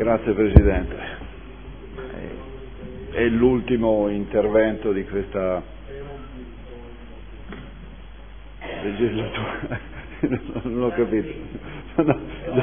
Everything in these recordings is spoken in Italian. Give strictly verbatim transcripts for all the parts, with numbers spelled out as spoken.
Grazie Presidente. È l'ultimo intervento di questa legislatura. Non ho capito. No,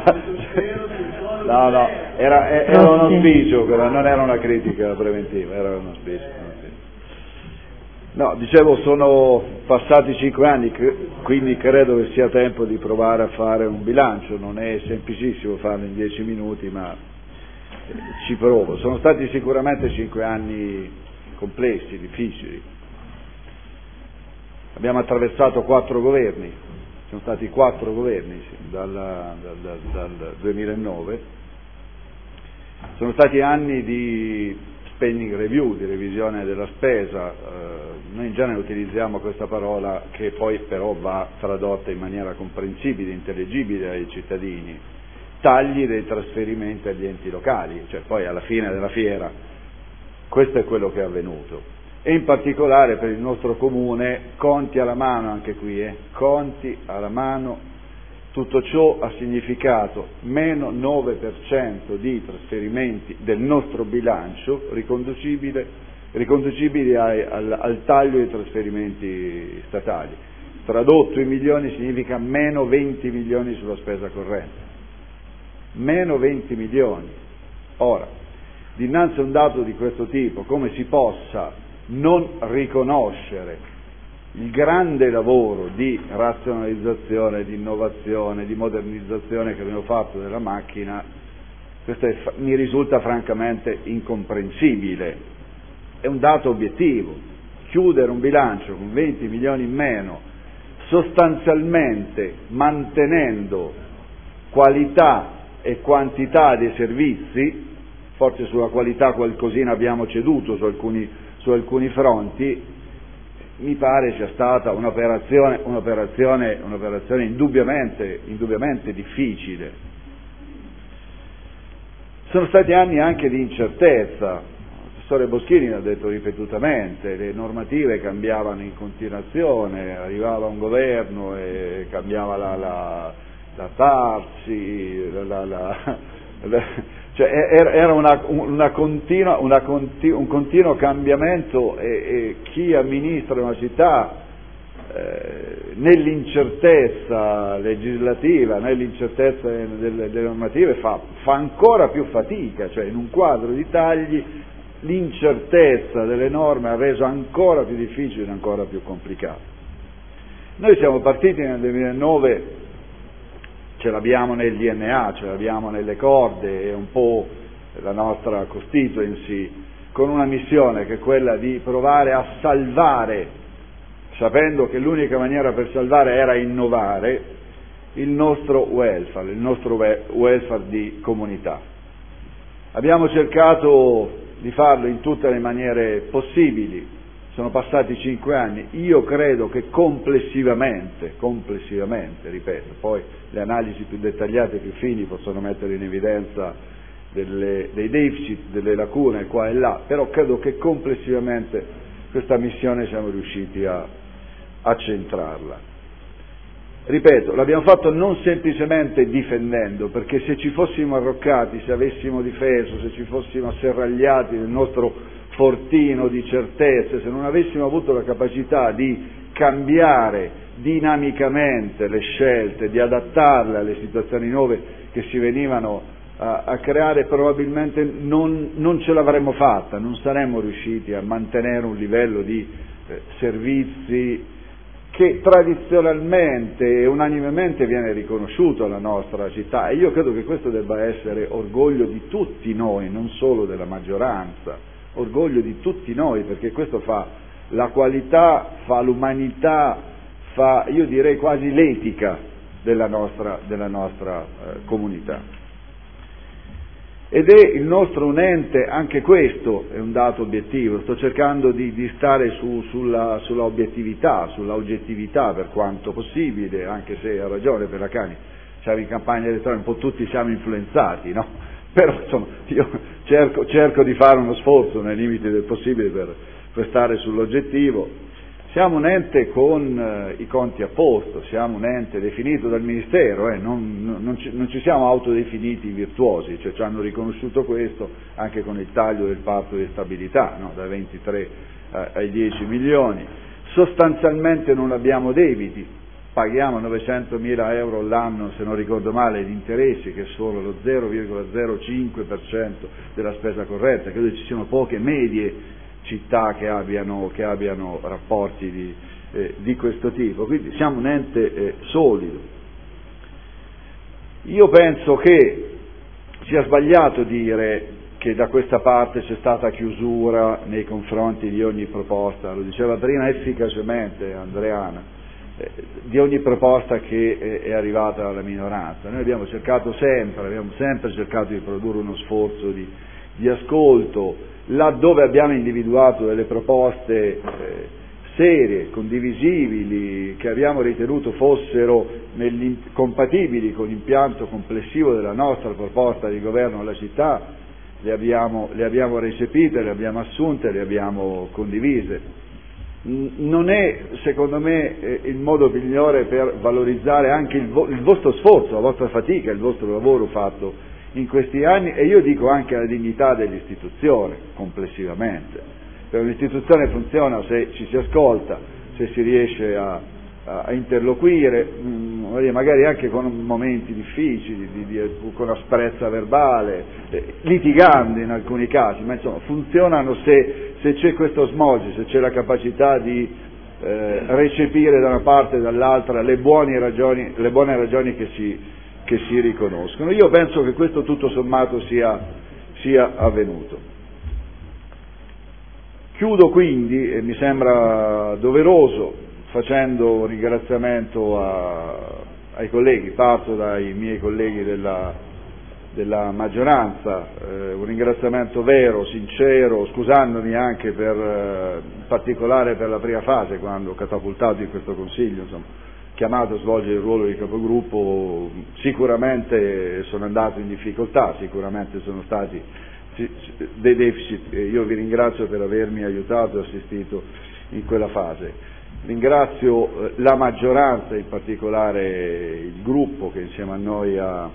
no, no, era, era un auspicio, però non era una critica preventiva, era un auspicio. No, dicevo, sono passati cinque anni, quindi credo che sia tempo di provare a fare un bilancio. Non è semplicissimo farlo in dieci minuti, ma ci provo. Sono stati sicuramente cinque anni complessi, difficili. Abbiamo attraversato quattro governi, sono stati quattro governi sì, dal, dal, dal, dal duemilanove. Sono stati anni di spending review, di revisione della spesa. Eh, noi in genere utilizziamo questa parola che poi però va tradotta in maniera comprensibile, intelligibile ai cittadini. Tagli dei trasferimenti agli enti locali, cioè poi alla fine della fiera questo è quello che è avvenuto, e in particolare per il nostro comune, conti alla mano anche qui, eh, conti alla mano, tutto ciò ha significato meno nove per cento di trasferimenti del nostro bilancio riconducibile, riconducibili ai, al, al taglio dei trasferimenti statali. Tradotto in milioni significa meno venti milioni sulla spesa corrente. Meno venti milioni. Ora, dinanzi a un dato di questo tipo, come si possa non riconoscere il grande lavoro di razionalizzazione, di innovazione, di modernizzazione che abbiamo fatto della macchina, questo è, mi risulta francamente incomprensibile. È un dato obiettivo. Chiudere un bilancio con venti milioni in meno, sostanzialmente mantenendo qualità e quantità dei servizi, forse sulla qualità qualcosina abbiamo ceduto su alcuni, su alcuni fronti, mi pare sia stata un'operazione, un'operazione, un'operazione indubbiamente, indubbiamente difficile. Sono stati anni anche di incertezza. Il professore Boschini l'ha detto ripetutamente, le normative cambiavano in continuazione, arrivava un governo e cambiava la, la, la Tarsi, la, la, la, la cioè era una, una continua, una conti, un continuo cambiamento, e, e chi amministra una città eh, nell'incertezza legislativa, nell'incertezza delle, delle normative fa, fa ancora più fatica, cioè in un quadro di tagli l'incertezza delle norme ha reso ancora più difficile e ancora più complicato. Noi siamo partiti nel duemilanove, ce l'abbiamo nel D N A, ce l'abbiamo nelle corde, è un po' la nostra constituency, con una missione che è quella di provare a salvare, sapendo che l'unica maniera per salvare era innovare, il nostro welfare, il nostro welfare di comunità. Abbiamo cercato di farlo in tutte le maniere possibili. Sono passati cinque anni, io credo che complessivamente, complessivamente, ripeto, poi le analisi più dettagliate, più fini possono mettere in evidenza delle, dei deficit, delle lacune qua e là, però credo che complessivamente questa missione siamo riusciti a, a centrarla. Ripeto, l'abbiamo fatto non semplicemente difendendo, perché se ci fossimo arroccati, se avessimo difeso, se ci fossimo asserragliati nel nostro fortino di certezze, se non avessimo avuto la capacità di cambiare dinamicamente le scelte, di adattarle alle situazioni nuove che si venivano a, a creare, probabilmente non, non ce l'avremmo fatta, non saremmo riusciti a mantenere un livello di eh, servizi che tradizionalmente e unanimemente viene riconosciuto alla nostra città, e io credo che questo debba essere orgoglio di tutti noi, non solo della maggioranza, orgoglio di tutti noi, perché questo fa la qualità, fa l'umanità, fa, io direi quasi l'etica della nostra, della nostra eh, comunità. Ed è il nostro un ente, anche questo è un dato obiettivo, sto cercando di, di stare su, sulla, sulla obiettività, sulla oggettività per quanto possibile, anche se ha ragione Pellacani, siamo in campagna elettorale, un po' tutti siamo influenzati, no? Però insomma io cerco, cerco di fare uno sforzo nei limiti del possibile per, per stare sull'oggettivo. Siamo un ente con eh, i conti a posto, siamo un ente definito dal Ministero, eh, non, non, ci, non ci siamo autodefiniti virtuosi, cioè ci hanno riconosciuto questo anche con il taglio del patto di stabilità, no? Dai ventitré eh, ai dieci milioni. Sostanzialmente non abbiamo debiti, paghiamo novecentomila euro all'anno, se non ricordo male, di interessi, che è solo lo zero virgola zero cinque per cento della spesa corrente. Credo ci siano poche medie città che abbiano, che abbiano rapporti di, eh, di questo tipo, quindi siamo un ente eh, solido. Io penso che sia sbagliato dire che da questa parte c'è stata chiusura nei confronti di ogni proposta, lo diceva prima efficacemente Andreana, eh, di ogni proposta che eh, è arrivata dalla minoranza. Noi abbiamo cercato sempre, abbiamo sempre cercato di produrre uno sforzo di, di ascolto, laddove abbiamo individuato delle proposte eh, serie, condivisibili, che abbiamo ritenuto fossero compatibili con l'impianto complessivo della nostra proposta di governo alla città, le abbiamo, le abbiamo recepite, le abbiamo assunte, le abbiamo condivise. Non è, secondo me, eh, il modo migliore per valorizzare anche il, vo- il vostro sforzo, la vostra fatica, il vostro lavoro fatto in questi anni, e io dico anche la dignità dell'istituzione complessivamente. Per un'istituzione funziona se ci si ascolta, se si riesce a, a interloquire, mh, magari anche con momenti difficili, di, di, con asprezza verbale, eh, litigando in alcuni casi, ma insomma funzionano se, se c'è questo osmosi, se c'è la capacità di eh, recepire da una parte e dall'altra le buone ragioni, le buone ragioni che si che si riconoscono. Io penso che questo tutto sommato sia, sia avvenuto. Chiudo quindi, e mi sembra doveroso, facendo un ringraziamento a, ai colleghi, parto dai miei colleghi della, della maggioranza, eh, un ringraziamento vero, sincero, scusandomi anche per, eh, in particolare per la prima fase, quando ho catapultato in questo Consiglio, insomma, chiamato a svolgere il ruolo di capogruppo. Sicuramente sono andato in difficoltà, sicuramente sono stati dei deficit, e io vi ringrazio per avermi aiutato e assistito in quella fase. Ringrazio la maggioranza, in particolare il gruppo che insieme a noi ha,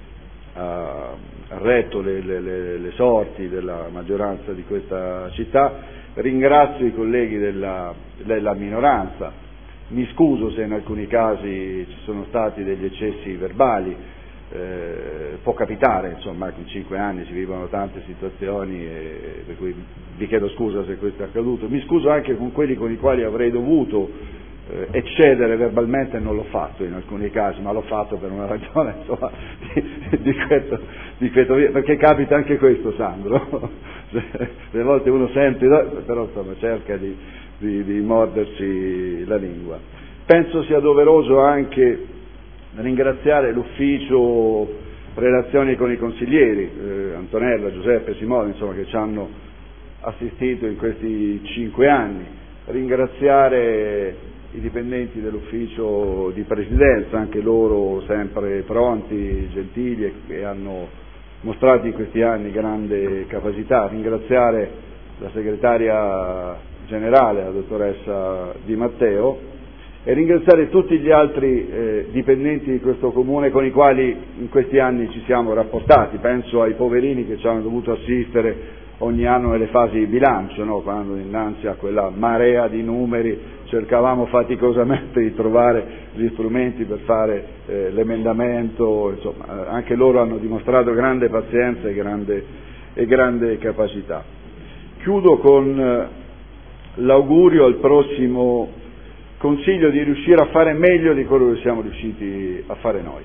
ha retto le, le, le, le sorti della maggioranza di questa città. Ringrazio i colleghi della, della minoranza. Mi scuso se in alcuni casi ci sono stati degli eccessi verbali, eh, può capitare, insomma, che in cinque anni si vivono tante situazioni, e, per cui vi chiedo scusa se questo è accaduto. Mi scuso anche con quelli con i quali avrei dovuto eh, eccedere verbalmente, e non l'ho fatto in alcuni casi, ma l'ho fatto per una ragione, insomma, di, di, questo, di questo, perché capita anche questo, Sandro, delle volte uno sente, però insomma cerca di Di, di mordersi la lingua. Penso sia doveroso anche ringraziare l'ufficio relazioni con i consiglieri, eh, Antonella, Giuseppe, Simone, insomma, che ci hanno assistito in questi cinque anni, ringraziare i dipendenti dell'ufficio di presidenza, anche loro sempre pronti, gentili, e che hanno mostrato in questi anni grande capacità, ringraziare la segretaria generale, la dottoressa Di Matteo, e ringraziare tutti gli altri eh, dipendenti di questo comune con i quali in questi anni ci siamo rapportati. Penso ai poverini che ci hanno dovuto assistere ogni anno nelle fasi di bilancio, no? Quando innanzi a quella marea di numeri cercavamo faticosamente di trovare gli strumenti per fare eh, l'emendamento, insomma, anche loro hanno dimostrato grande pazienza e grande, e grande capacità. Chiudo con eh, l'augurio al prossimo Consiglio di riuscire a fare meglio di quello che siamo riusciti a fare noi,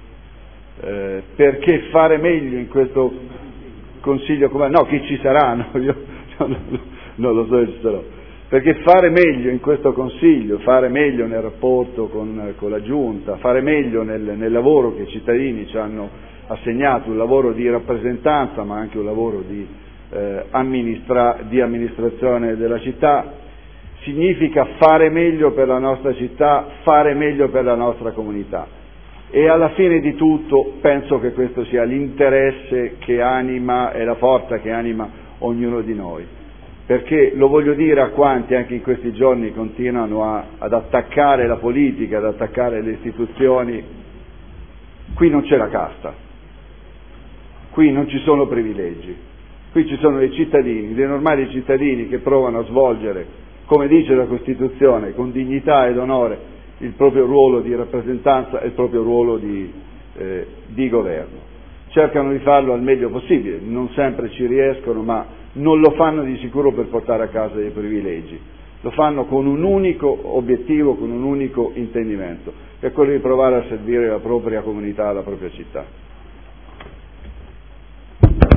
eh, perché fare meglio in questo Consiglio, come no, chi ci sarà, no, io no, no, non lo so se ci sarò, perché fare meglio in questo Consiglio, fare meglio nel rapporto con, con la Giunta, fare meglio nel, nel lavoro che i cittadini ci hanno assegnato, un lavoro di rappresentanza ma anche un lavoro di Eh, amministra- di amministrazione della città, significa fare meglio per la nostra città, fare meglio per la nostra comunità, e alla fine di tutto penso che questo sia l'interesse che anima e la forza che anima ognuno di noi. perché lo voglio dire a quanti anche in questi giorni continuano a, ad attaccare la politica, ad attaccare le istituzioni: qui non c'è la casta, qui non ci sono privilegi, qui ci sono dei cittadini, dei normali cittadini che provano a svolgere, come dice la Costituzione, con dignità ed onore il proprio ruolo di rappresentanza e il proprio ruolo di, eh, di governo. Cercano di farlo al meglio possibile, non sempre ci riescono, ma non lo fanno di sicuro per portare a casa dei privilegi, lo fanno con un unico obiettivo, con un unico intendimento, che è quello di provare a servire la propria comunità, la propria città.